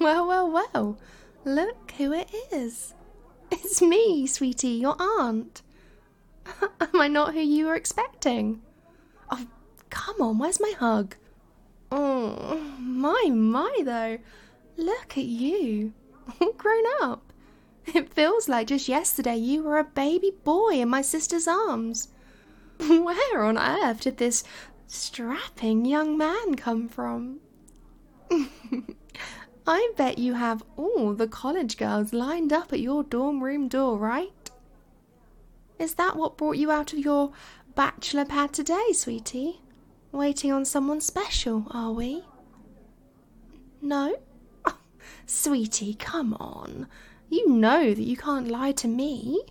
Well, well, well. Look who it is. It's me, sweetie, your aunt. Am I not who you were expecting? Oh, come on, where's my hug? Oh, my, though. Look at you. All grown up. It feels like just yesterday you were a baby boy in my sister's arms. Where on earth did this strapping young man come from? I bet you have all the college girls lined up at your dorm room door, right? Is that what brought you out of your bachelor pad today, sweetie? Waiting on someone special, are we? No? Oh, sweetie, come on. You know that you can't lie to me.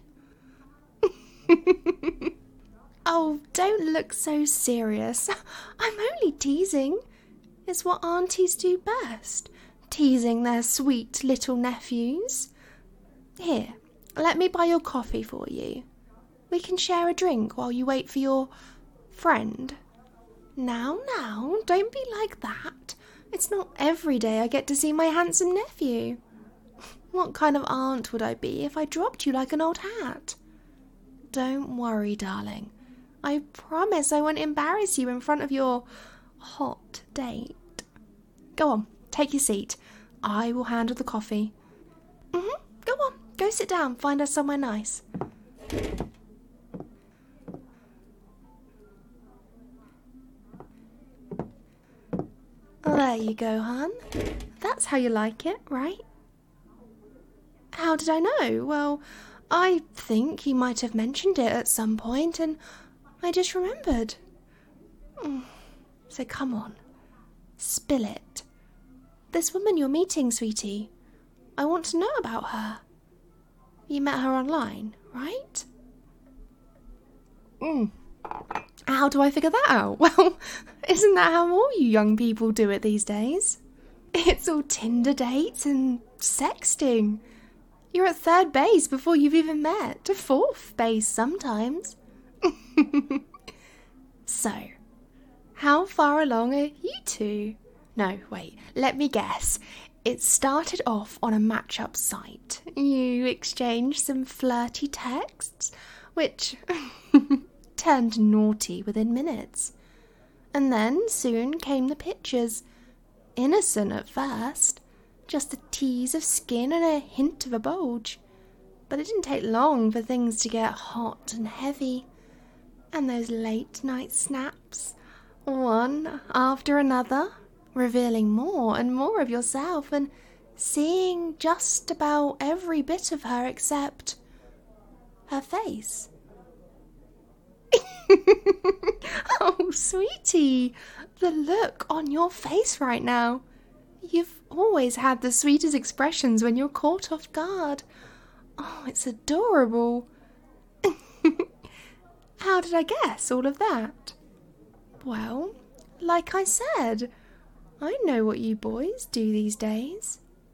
Oh, don't look so serious. I'm only teasing. It's what aunties do best, teasing their sweet little nephews. Here, let me buy your coffee for you. We can share a drink while you wait for your friend. Now, don't be like that. It's not every day I get to see my handsome nephew. What kind of aunt would I be if I dropped you like an old hat? Don't worry, darling. I promise I won't embarrass you in front of your hot date. Go on, take your seat. I will handle the coffee. Go on, go sit down, find us somewhere nice. There you go, hon. That's how you like it, right? How did I know? Well, I think you might have mentioned it at some point, and I just remembered. So come on, spill it. This woman you're meeting, sweetie, I want to know about her. You met her online, right? How do I figure that out? Well, isn't that how all you young people do it these days? It's all Tinder dates and sexting. You're at third base before you've even met, to fourth base sometimes. So, how far along are you two? No, wait, let me guess. It started off on a match-up site. You exchanged some flirty texts, which turned naughty within minutes. And then soon came the pictures. Innocent at first, just a tease of skin and a hint of a bulge. But it didn't take long for things to get hot and heavy. And those late-night snaps, one after another, revealing more and more of yourself and seeing just about every bit of her except her face. Oh, sweetie, the look on your face right now. You've always had the sweetest expressions when you're caught off guard. Oh, it's adorable. How did I guess all of that? Well, like I said, I know what you boys do these days.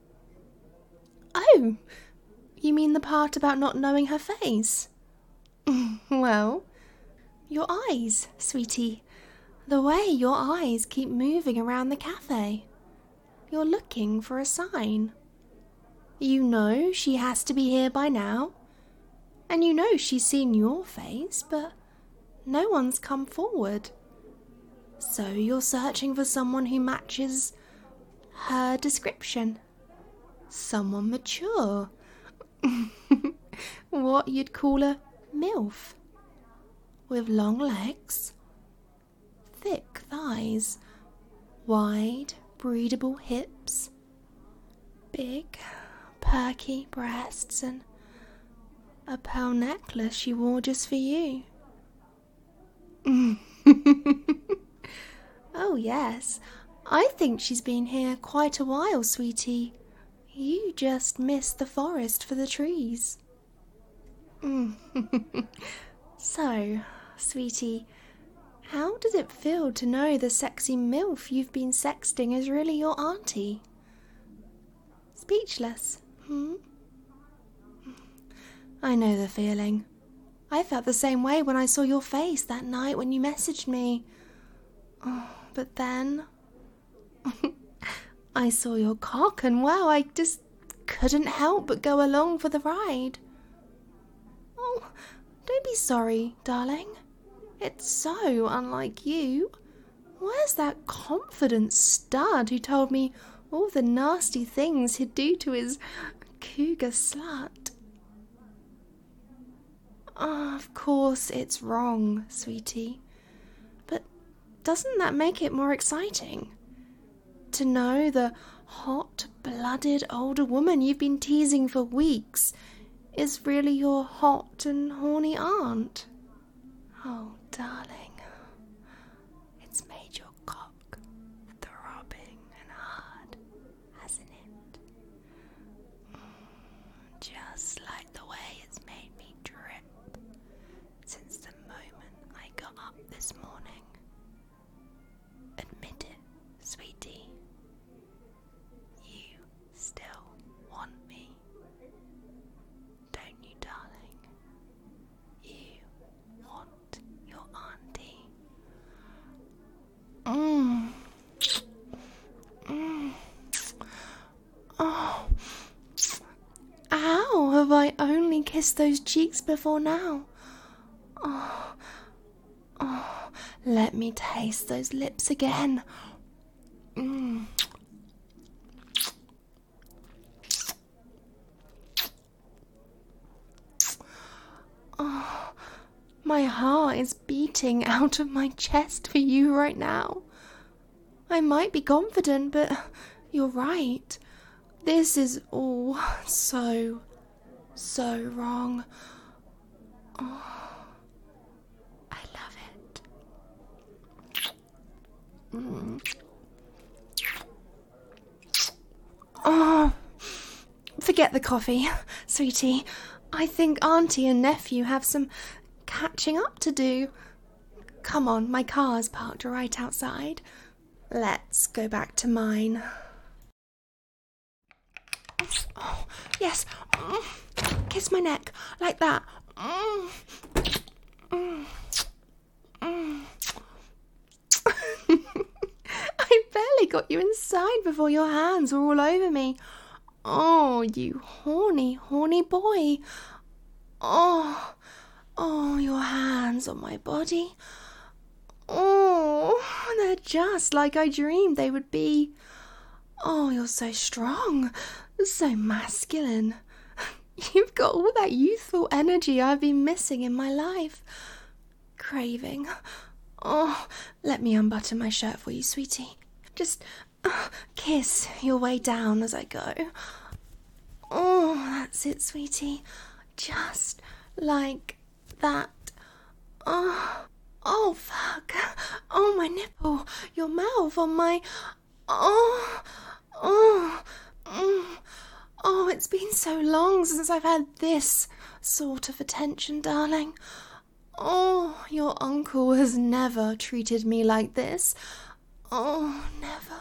Oh, you mean the part about not knowing her face? Well, your eyes, sweetie. The way your eyes keep moving around the cafe. You're looking for a sign. You know she has to be here by now. And you know she's seen your face, but no one's come forward. So you're searching for someone who matches her description. Someone mature. What you'd call a MILF. With long legs, thick thighs, wide, breathable hips, big, perky breasts, and a pearl necklace she wore just for you. Oh, yes, I think she's been here quite a while, sweetie. You just missed the forest for the trees. So, sweetie, how does it feel to know the sexy MILF you've been sexting is really your auntie? Speechless, I know the feeling. I felt the same way when I saw your face that night when you messaged me. Oh, but then I saw your cock and, well, I just couldn't help but go along for the ride. Oh, don't be sorry, darling. It's so unlike you. Where's that confident stud who told me all the nasty things he'd do to his cougar slut? Oh, of course it's wrong, sweetie. But doesn't that make it more exciting? To know the hot-blooded older woman you've been teasing for weeks is really your hot and horny aunt. Oh, darling, it's made your cock throbbing and hard, hasn't it? Just like the way it's made me drip since the moment I got up this morning. Admit it, sweetie. You still want me, don't you, darling? You want your auntie. Oh. How have I only kissed those cheeks before now? Oh, let me taste those lips again. Oh, my heart is beating out of my chest for you right now. I might be confident, but you're right. This is all so wrong. Oh, I love it. Oh, forget the coffee, sweetie. I think Auntie and nephew have some catching up to do. Come on, my car's parked right outside. Let's go back to mine. Oh, yes. Kiss my neck, like that. I barely got you inside before your hands were all over me. Oh, you horny boy. Oh, your hands on my body. Oh, they're just like I dreamed they would be. Oh, you're so strong, so masculine. You've got all that youthful energy I've been missing in my life. Craving. Oh, let me unbutton my shirt for you, sweetie. Just kiss your way down as I go. Oh, that's it, sweetie. Just like that. Oh, fuck. Oh, my nipple. Your mouth on my... Oh, it's been so long since I've had this sort of attention, darling. Oh, your uncle has never treated me like this. Oh, never.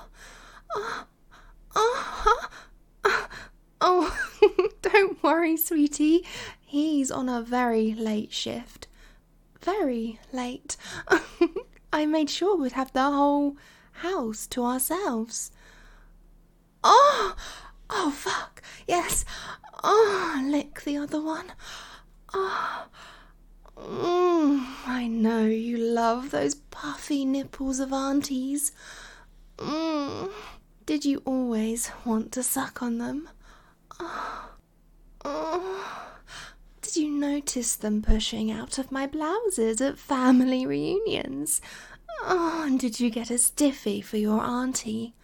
Oh, don't worry, sweetie. He's on a very late shift. Very late. I made sure we'd have the whole house to ourselves. Oh, fuck. Yes. Oh, lick the other one. Oh. I know you love those puffy nipples of Auntie's. Did you always want to suck on them? Did you notice them pushing out of my blouses at family reunions? And did you get a stiffy for your auntie?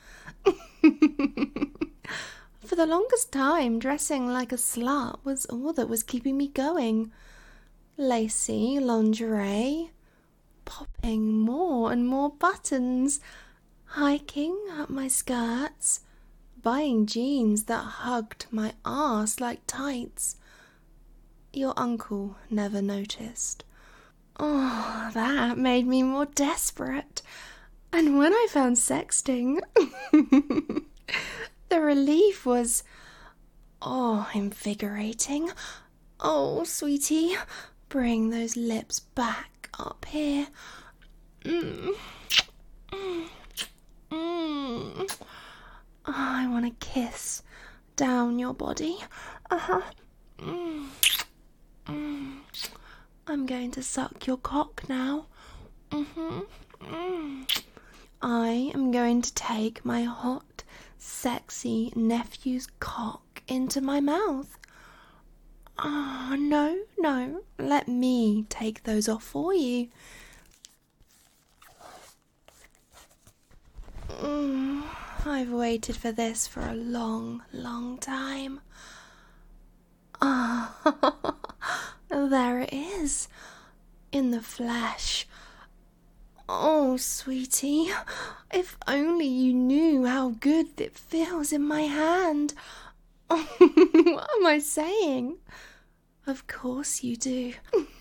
For the longest time, dressing like a slut was all that was keeping me going. Lacy lingerie, popping more and more buttons, hiking up my skirts, buying jeans that hugged my arse like tights. Your uncle never noticed. Oh, that made me more desperate. And when I found sexting, the relief was, invigorating. Oh, sweetie, bring those lips back up here. now, body. Uh-huh. I'm going to suck your cock now. I am going to take my hot, sexy nephew's cock into my mouth. No, let me take those off for you. I've waited for this for a long, long time. There it is, in the flesh. Oh, sweetie, if only you knew how good it feels in my hand. What am I saying? Of course you do.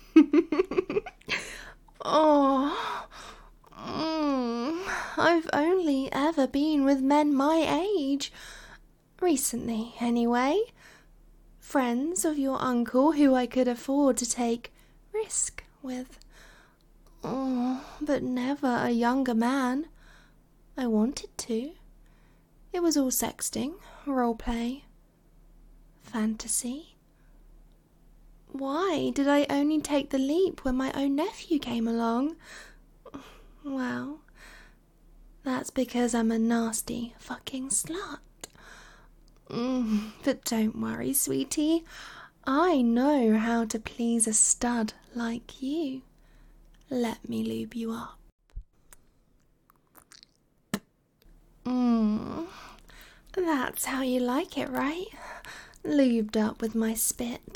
I've only ever been with men my age. Recently, anyway. Friends of your uncle who I could afford to take risk with. But never a younger man. I wanted to. It was all sexting, role-play, fantasy. Why did I only take the leap when my own nephew came along? Well, that's because I'm a nasty fucking slut. But don't worry, sweetie. I know how to please a stud like you. Let me lube you up. That's how you like it, right? Lubed up with my spit.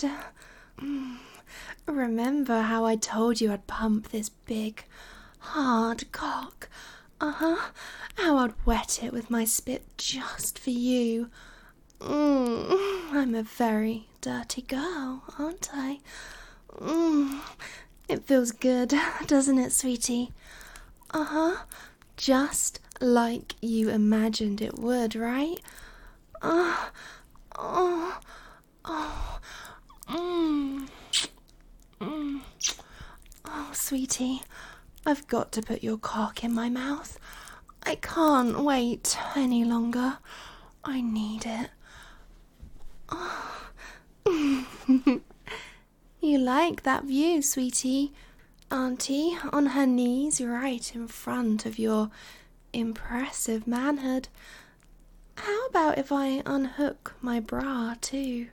Remember how I told you I'd pump this big, hard cock? How I'd wet it with my spit just for you. I'm a very dirty girl, aren't I? It feels good, doesn't it, sweetie? Just like you imagined it would, right? Oh, sweetie, I've got to put your cock in my mouth. I can't wait any longer. I need it. You like that view, sweetie? Auntie on her knees right in front of your impressive manhood. How about if I unhook my bra too?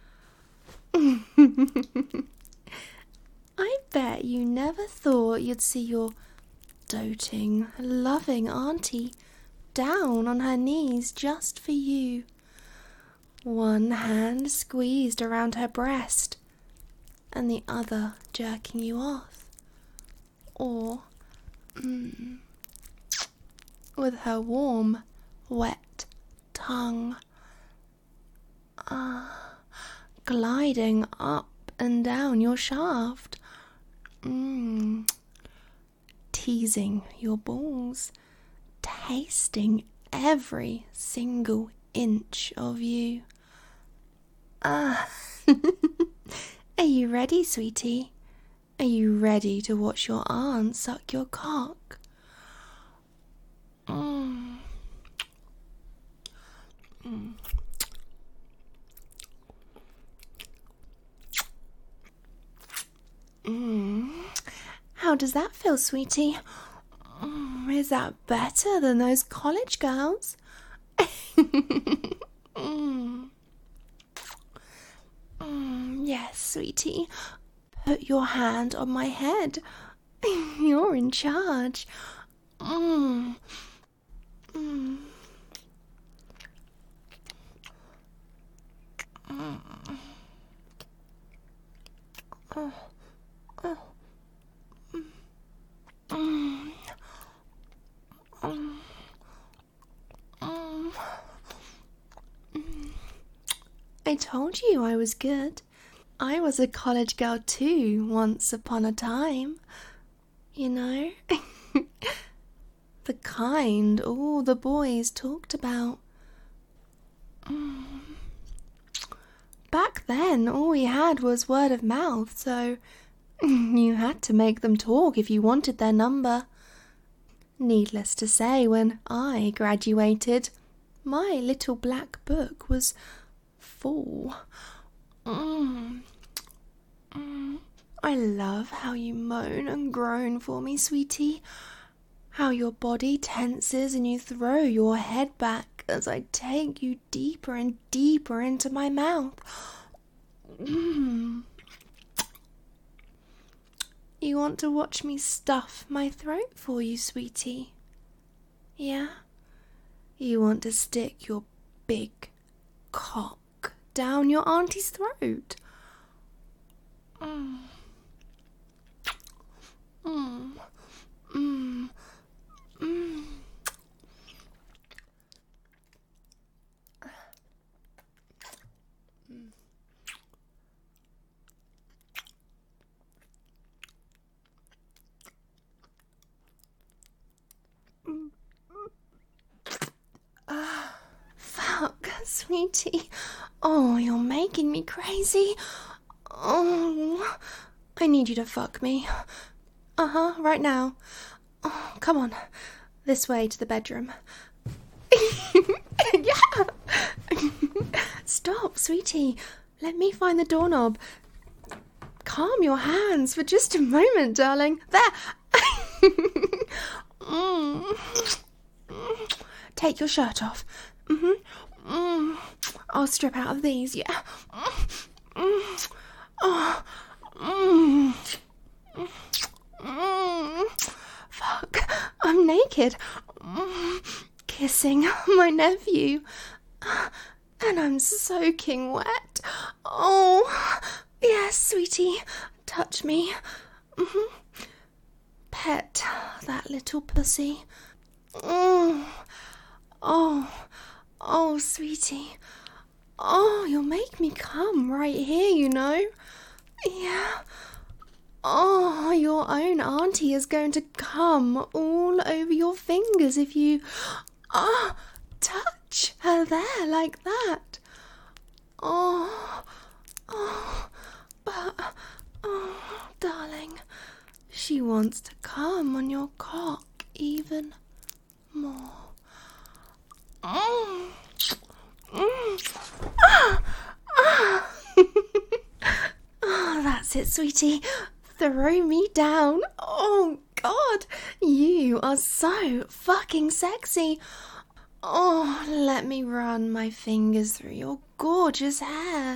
I bet you never thought you'd see your doting, loving auntie down on her knees just for you. One hand squeezed around her breast and the other jerking you off. Or, with her warm, wet tongue, gliding up and down your shaft, teasing your balls, tasting every single inch of you. Are you ready, sweetie? Are you ready to watch your aunt suck your cock? How does that feel, sweetie? Is that better than those college girls? Yes, sweetie. Put your hand on my head. You're in charge. I told you I was good. I was a college girl too, once upon a time. You know? The kind all the boys talked about. Back then, all we had was word of mouth, so you had to make them talk if you wanted their number. Needless to say, when I graduated, my little black book was fall. I love how you moan and groan for me, sweetie. How your body tenses and you throw your head back as I take you deeper and deeper into my mouth. You want to watch me stuff my throat for you, sweetie? Yeah? You want to stick your big cock down your auntie's throat? Fuck, sweetie. Oh, you're making me crazy. Oh, I need you to fuck me. Right now. Oh, come on. This way to the bedroom. Yeah. Stop, sweetie. Let me find the doorknob. Calm your hands for just a moment, darling. There. Take your shirt off. I'll strip out of these, yeah. Fuck, I'm naked. Kissing my nephew. And I'm soaking wet. Oh, yes, sweetie. Touch me. Pet that little pussy. Oh, sweetie. Oh, you'll make me come right here, you know. Yeah. Oh, your own auntie is going to come all over your fingers if you touch her there like that. But darling, she wants to come on your cock even more. That's it, sweetie. Throw me down. Oh, God. You are so fucking sexy. Oh, let me run my fingers through your gorgeous hair.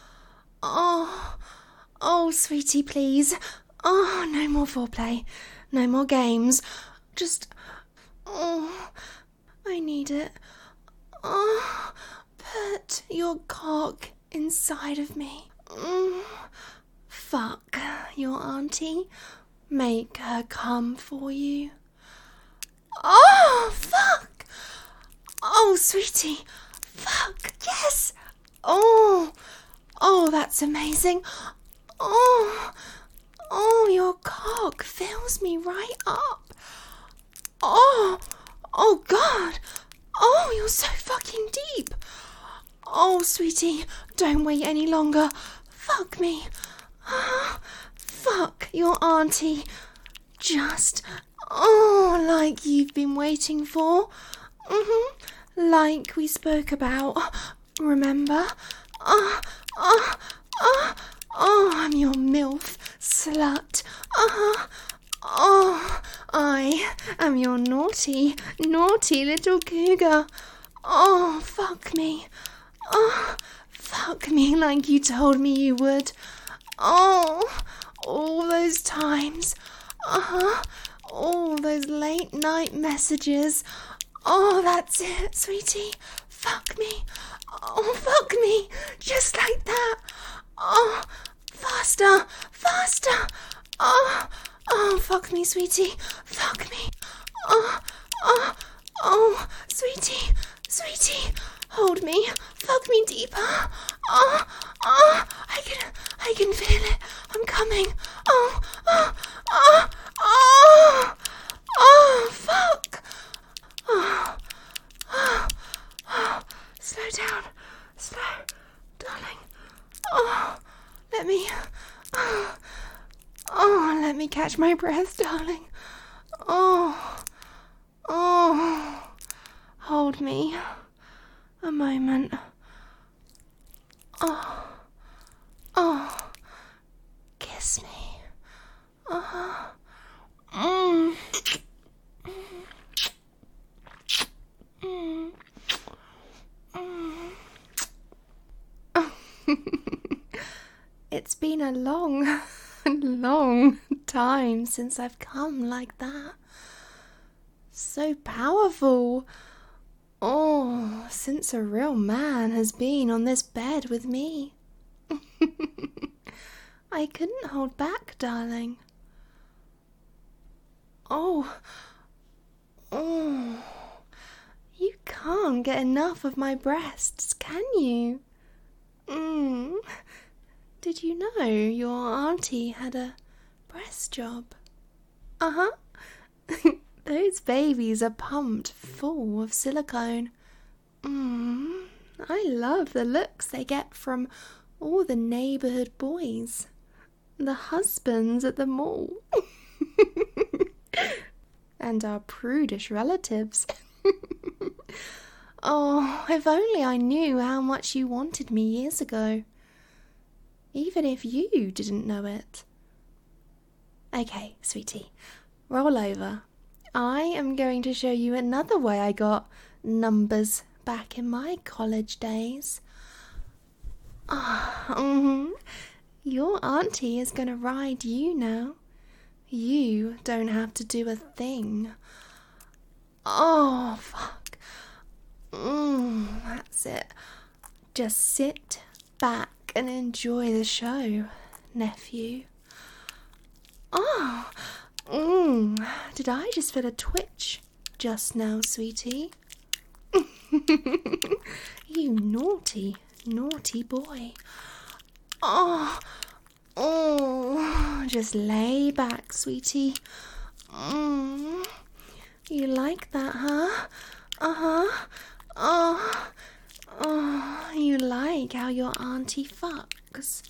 Oh, sweetie, please. Oh, no more foreplay. No more games. Just, I need it. Oh, put your cock inside of me. Fuck your auntie. Make her come for you. Oh, fuck. Oh, sweetie. Fuck, yes. Oh, that's amazing. Oh, your cock fills me right up. Oh, God. Oh, you're so fucking deep. Oh, sweetie, don't wait any longer. Fuck me. Fuck your auntie. Just, like you've been waiting for. Like we spoke about. Remember? I'm your MILF slut. I am your naughty little cougar. Oh, fuck me. Fuck me like you told me you would. Oh, all those times. All those late night messages. Oh, that's it, sweetie. Fuck me. Oh, fuck me. Just like that. Oh, faster. Oh, fuck me, sweetie. Fuck me. Oh, sweetie. Hold me. Fuck me deeper. I can feel it. I'm coming. Fuck. Slow down. Slow, darling. Let me catch my breath, darling. Hold me. A moment. Oh, oh, kiss me. Mm. Mm. Mm. It's been a long, long time since I've come like that. So powerful. Oh, since a real man has been on this bed with me. I couldn't hold back, darling. Oh, you can't get enough of my breasts, can you? Did you know your auntie had a breast job? Uh-huh. Those babies are pumped full of silicone. I love the looks they get from all the neighbourhood boys. The husbands at the mall. And our prudish relatives. Oh, if only I knew how much you wanted me years ago. Even if you didn't know it. Okay, sweetie, roll over. I am going to show you another way I got numbers back in my college days. Your auntie is going to ride you now. You don't have to do a thing. Oh, fuck. That's it. Just sit back and enjoy the show, nephew. Did I just feel a twitch just now, sweetie? You naughty, naughty boy. Just lay back, sweetie. You like that, huh? You like how your auntie fucks?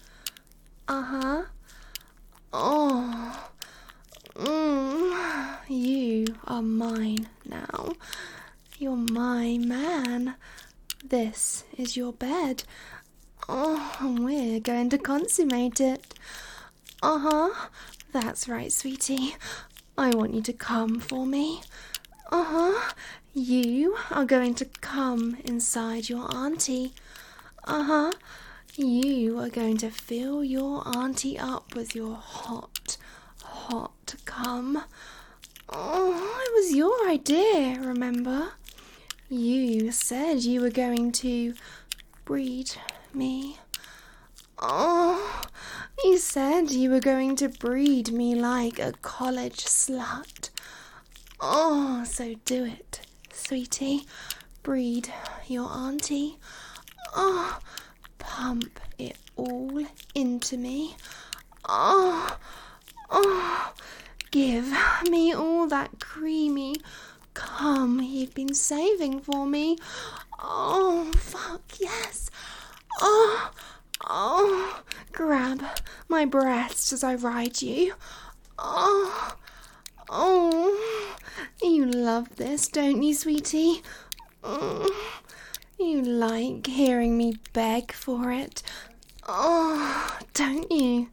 You are mine now. You're my man. This is your bed. We're going to consummate it. That's right, sweetie. I want you to come for me. You are going to come inside your auntie. You are going to fill your auntie up with your hot, hot cum. It was your idea, remember? You said you were going to breed me. You said you were going to breed me like a college slut. So do it, sweetie. Breed your auntie. Pump it all into me. Give me all that creamy cum you've been saving for me. Fuck yes. Grab my breasts as I ride you. You love this, don't you, sweetie? You like hearing me beg for it. Don't you?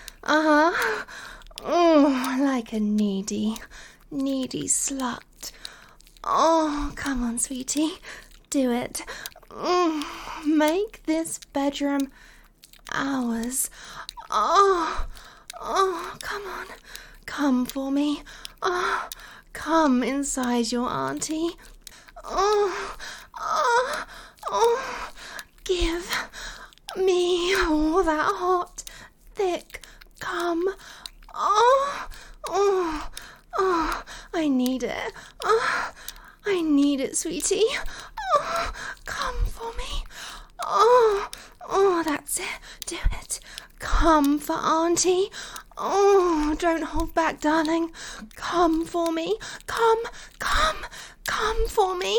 Like a needy slut. Come on, sweetie. Do it. Make this bedroom ours. Come on. Come for me. Come inside your auntie. Give me all that hot, thick cum. I need it. I need it, sweetie. Come for me. That's it. Do it. Come for auntie. Don't hold back, darling. Come for me. Come for me.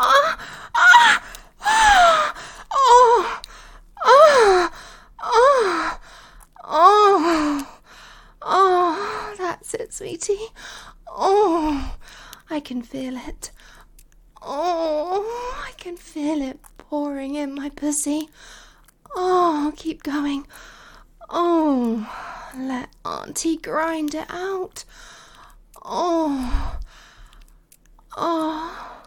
That's it, sweetie. I can feel it. I can feel it pouring in my pussy. Oh, keep going. Oh, let Auntie grind it out. Oh, oh,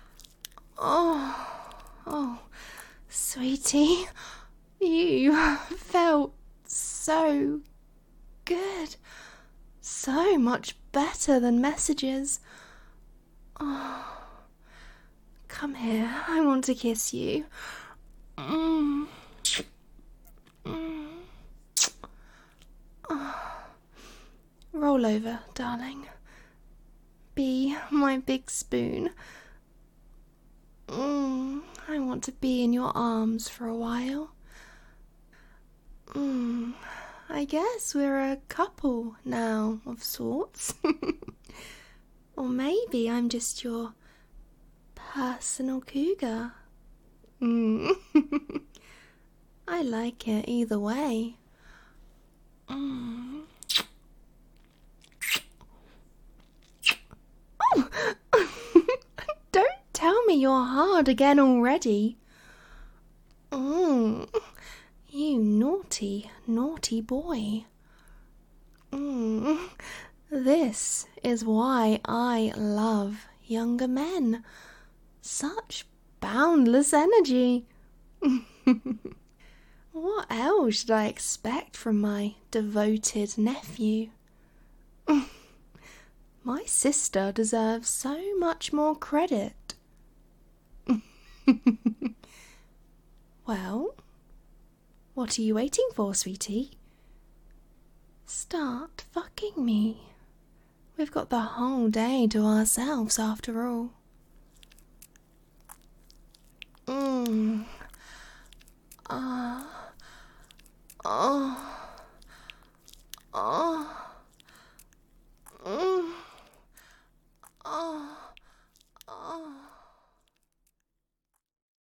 oh, sweetie, you felt so good. So much better than messages. Oh, come here, I want to kiss you. Mm. Mm. Oh. Roll over, darling. Be my big spoon. I want to be in your arms for a while. I guess we're a couple now, of sorts. Or maybe I'm just your personal cougar. I like it either way. Oh! Don't tell me you're hard again already. You naughty, naughty boy. This is why I love younger men. Such boundless energy. What else should I expect from my devoted nephew? My sister deserves so much more credit. Well, what are you waiting for, sweetie? Start fucking me. We've got the whole day to ourselves after all.